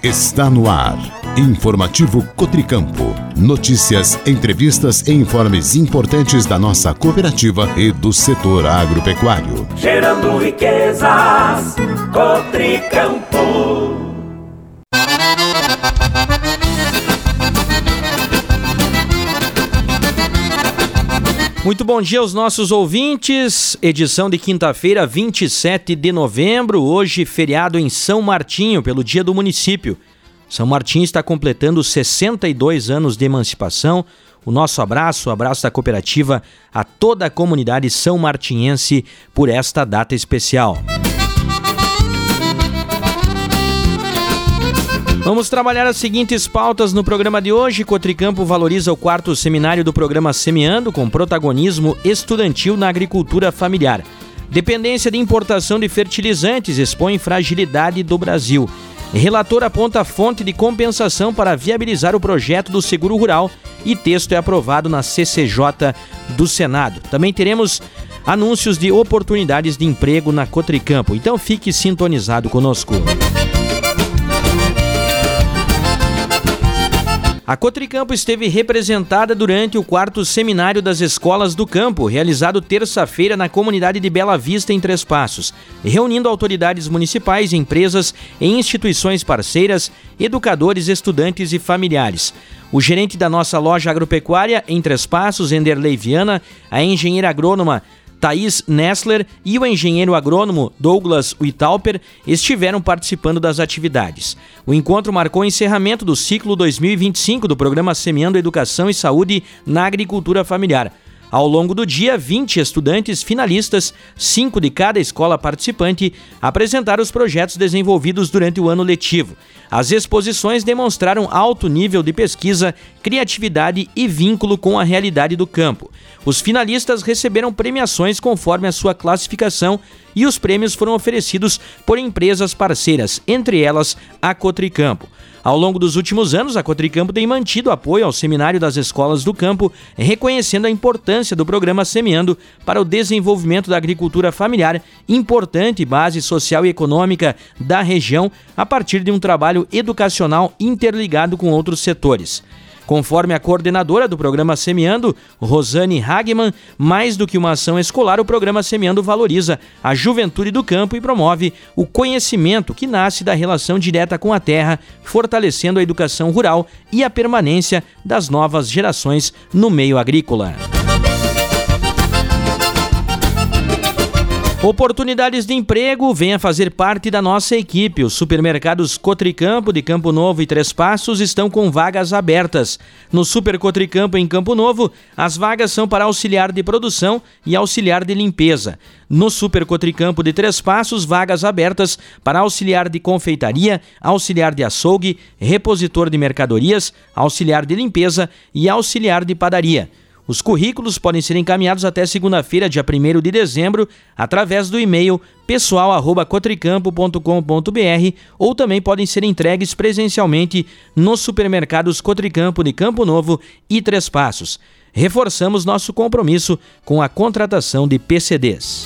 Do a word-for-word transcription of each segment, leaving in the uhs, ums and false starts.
Está no ar. Informativo Cotricampo. Notícias, entrevistas e informes importantes da nossa cooperativa e do setor agropecuário. Gerando riquezas, Cotricampo. Muito bom dia aos nossos ouvintes, edição de quinta-feira, vinte e sete de novembro, hoje feriado em São Martinho, pelo Dia do Município. São Martinho está completando sessenta e dois anos de emancipação. O nosso abraço, o abraço da cooperativa a toda a comunidade são martinhense por esta data especial. Vamos trabalhar as seguintes pautas no programa de hoje. Cotricampo valoriza o quarto seminário do programa Semeando, com protagonismo estudantil na agricultura familiar. Dependência de importação de fertilizantes expõe fragilidade do Brasil. Relator aponta fonte de compensação para viabilizar o projeto do seguro rural e texto é aprovado na C C J do Senado. Também teremos anúncios de oportunidades de emprego na Cotricampo. Então fique sintonizado conosco. A Cotricampo esteve representada durante o quarto Seminário das Escolas do Campo, realizado terça-feira na comunidade de Bela Vista, em Três Passos, reunindo autoridades municipais, empresas e instituições parceiras, educadores, estudantes e familiares. O gerente da nossa loja agropecuária em Três Passos, Enderley Viana, a engenheira agrônoma Thaís Nessler e o engenheiro agrônomo Douglas Wittalper estiveram participando das atividades. O encontro marcou o encerramento do ciclo dois mil e vinte e cinco do programa Semeando Educação e Saúde na Agricultura Familiar. Ao longo do dia, vinte estudantes finalistas, cinco de cada escola participante, apresentaram os projetos desenvolvidos durante o ano letivo. As exposições demonstraram alto nível de pesquisa, criatividade e vínculo com a realidade do campo. Os finalistas receberam premiações conforme a sua classificação e os prêmios foram oferecidos por empresas parceiras, entre elas a Cotricampo. Ao longo dos últimos anos, a Cotricampo tem mantido apoio ao Seminário das Escolas do Campo, reconhecendo a importância do programa Semeando para o desenvolvimento da agricultura familiar, importante base social e econômica da região, a partir de um trabalho educacional interligado com outros setores. Conforme a coordenadora do programa Semeando, Rosane Hagman, mais do que uma ação escolar, o programa Semeando valoriza a juventude do campo e promove o conhecimento que nasce da relação direta com a terra, fortalecendo a educação rural e a permanência das novas gerações no meio agrícola. Oportunidades de emprego, venha fazer parte da nossa equipe. Os supermercados Cotricampo de Campo Novo e Três Passos estão com vagas abertas. No Super Cotricampo em Campo Novo, as vagas são para auxiliar de produção e auxiliar de limpeza. No Super Cotricampo de Três Passos, vagas abertas para auxiliar de confeitaria, auxiliar de açougue, repositor de mercadorias, auxiliar de limpeza e auxiliar de padaria. Os currículos podem ser encaminhados até segunda-feira, dia primeiro de dezembro, através do e-mail pessoal arroba cotricampo ponto com ponto br ou também podem ser entregues presencialmente nos supermercados Cotricampo de Campo Novo e Três Passos. Reforçamos nosso compromisso com a contratação de P C Ds.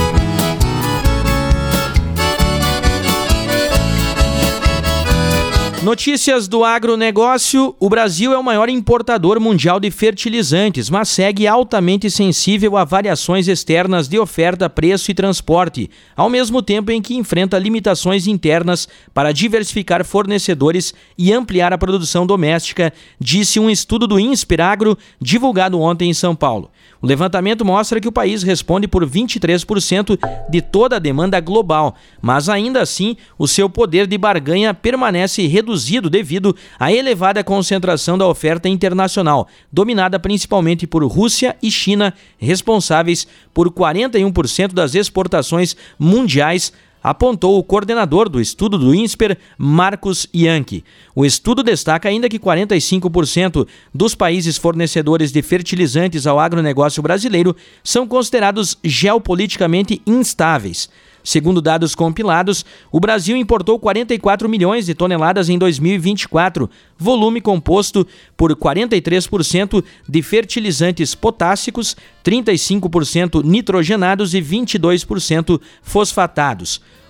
Notícias do agronegócio. O Brasil é o maior importador mundial de fertilizantes, mas segue altamente sensível a variações externas de oferta, preço e transporte, ao mesmo tempo em que enfrenta limitações internas para diversificar fornecedores e ampliar a produção doméstica, disse um estudo do INSPERAGRO divulgado ontem em São Paulo. O levantamento mostra que o país responde por vinte e três por cento de toda a demanda global, mas ainda assim o seu poder de barganha permanece reduzido devido à elevada concentração da oferta internacional, dominada principalmente por Rússia e China, responsáveis por quarenta e um por cento das exportações mundiais, apontou o coordenador do estudo do INSPER, Marcos Yankee. O estudo destaca ainda que quarenta e cinco por cento dos países fornecedores de fertilizantes ao agronegócio brasileiro são considerados geopoliticamente instáveis. Segundo dados compilados, o Brasil importou quarenta e quatro milhões de toneladas em dois mil e vinte e quatro, volume composto por quarenta e três por cento de fertilizantes potássicos, trinta e cinco por cento nitrogenados e vinte e dois por cento fosfatados.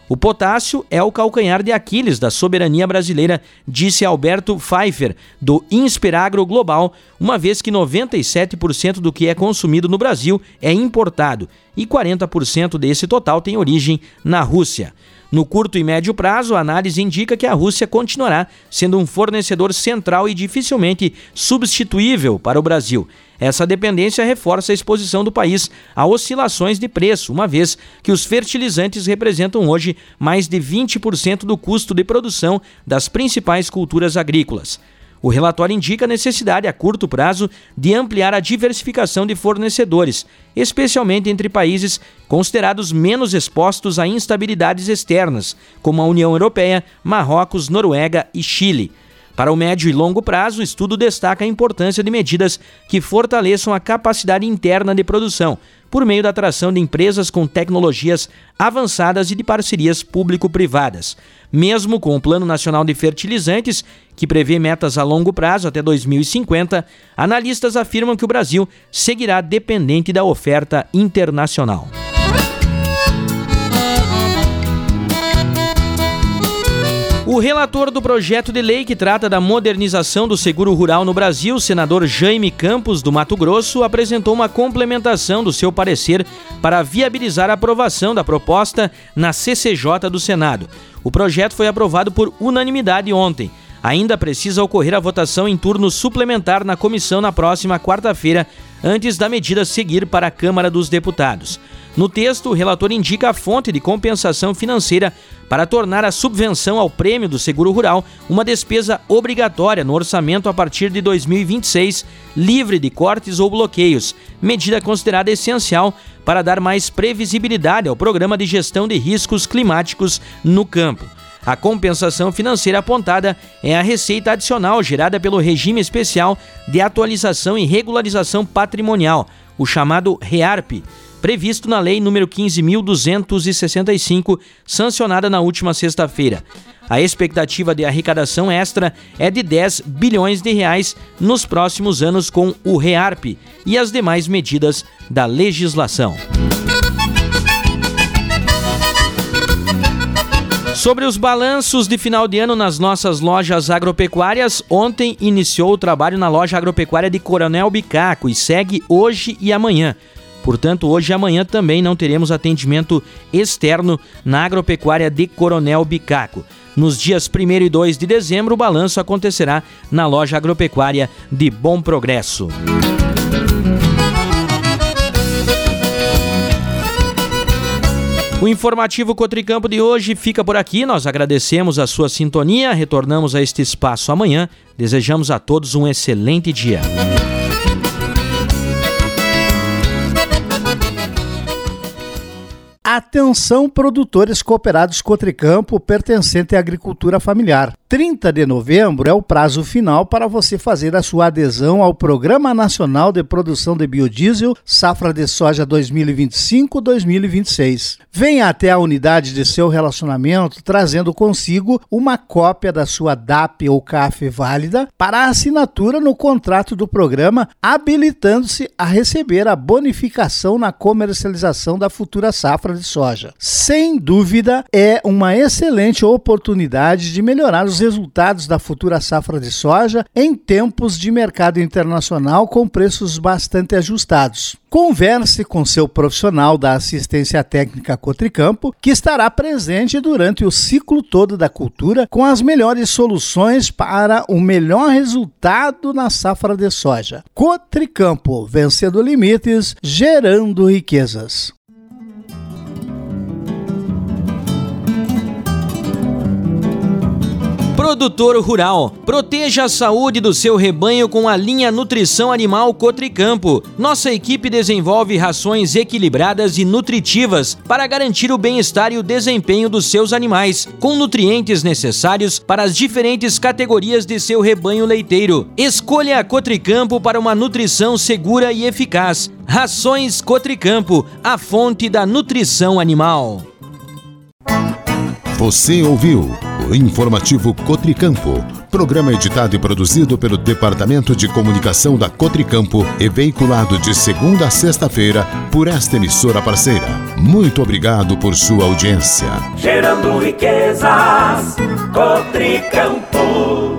O potássio é o calcanhar de Aquiles da soberania brasileira, disse Alberto Pfeiffer, do Insperagro Global, uma vez que noventa e sete por cento do que é consumido no Brasil é importado e quarenta por cento desse total tem origem na Rússia. No curto e médio prazo, a análise indica que a Rússia continuará sendo um fornecedor central e dificilmente substituível para o Brasil. Essa dependência reforça a exposição do país a oscilações de preço, uma vez que os fertilizantes representam hoje mais de vinte por cento do custo de produção das principais culturas agrícolas. O relatório indica a necessidade a curto prazo de ampliar a diversificação de fornecedores, especialmente entre países considerados menos expostos a instabilidades externas, como a União Europeia, Marrocos, Noruega e Chile. Para o médio e longo prazo, o estudo destaca a importância de medidas que fortaleçam a capacidade interna de produção, por meio da atração de empresas com tecnologias avançadas e de parcerias público-privadas. Mesmo com o Plano Nacional de Fertilizantes, que prevê metas a longo prazo até dois mil e cinquenta, analistas afirmam que o Brasil seguirá dependente da oferta internacional. O relator do projeto de lei que trata da modernização do seguro rural no Brasil, senador Jaime Campos, do Mato Grosso, apresentou uma complementação do seu parecer para viabilizar a aprovação da proposta na C C J do Senado. O projeto foi aprovado por unanimidade ontem. Ainda precisa ocorrer a votação em turno suplementar na comissão na próxima quarta-feira, antes da medida seguir para a Câmara dos Deputados. No texto, o relator indica a fonte de compensação financeira para tornar a subvenção ao prêmio do seguro rural uma despesa obrigatória no orçamento a partir de dois mil e vinte e seis, livre de cortes ou bloqueios, medida considerada essencial para dar mais previsibilidade ao programa de gestão de riscos climáticos no campo. A compensação financeira apontada é a receita adicional gerada pelo Regime Especial de Atualização e Regularização Patrimonial, o chamado REARP, previsto na Lei número quinze mil duzentos e sessenta e cinco, sancionada na última sexta-feira. A expectativa de arrecadação extra é de dez bilhões de reais nos próximos anos com o REARP e as demais medidas da legislação. Sobre os balanços de final de ano nas nossas lojas agropecuárias, ontem iniciou o trabalho na loja agropecuária de Coronel Bicaco e segue hoje e amanhã. Portanto, hoje e amanhã também não teremos atendimento externo na agropecuária de Coronel Bicaco. Nos dias primeiro e dois de dezembro, o balanço acontecerá na loja agropecuária de Bom Progresso. O informativo Cotricampo de hoje fica por aqui. Nós agradecemos a sua sintonia, retornamos a este espaço amanhã. Desejamos a todos um excelente dia. Atenção, produtores cooperados Cotricampo pertencente à agricultura familiar. trinta de novembro é o prazo final para você fazer a sua adesão ao Programa Nacional de Produção de Biodiesel Safra de Soja dois mil e vinte e cinco a dois mil e vinte e seis. Venha até a unidade de seu relacionamento trazendo consigo uma cópia da sua D A P ou C A F válida para a assinatura no contrato do programa, habilitando-se a receber a bonificação na comercialização da futura safra de soja. Sem dúvida, é uma excelente oportunidade de melhorar os resultados da futura safra de soja em tempos de mercado internacional com preços bastante ajustados. Converse com seu profissional da assistência técnica Cotricampo, que estará presente durante o ciclo todo da cultura com as melhores soluções para o melhor resultado na safra de soja. Cotricampo, vencendo limites, gerando riquezas. Produtor rural, proteja a saúde do seu rebanho com a linha Nutrição Animal Cotricampo. Nossa equipe desenvolve rações equilibradas e nutritivas para garantir o bem-estar e o desempenho dos seus animais, com nutrientes necessários para as diferentes categorias de seu rebanho leiteiro. Escolha a Cotricampo para uma nutrição segura e eficaz. Rações Cotricampo, a fonte da nutrição animal. Você ouviu o Informativo Cotricampo, programa editado e produzido pelo Departamento de Comunicação da Cotricampo e veiculado de segunda a sexta-feira por esta emissora parceira. Muito obrigado por sua audiência. Gerando riquezas, Cotricampo.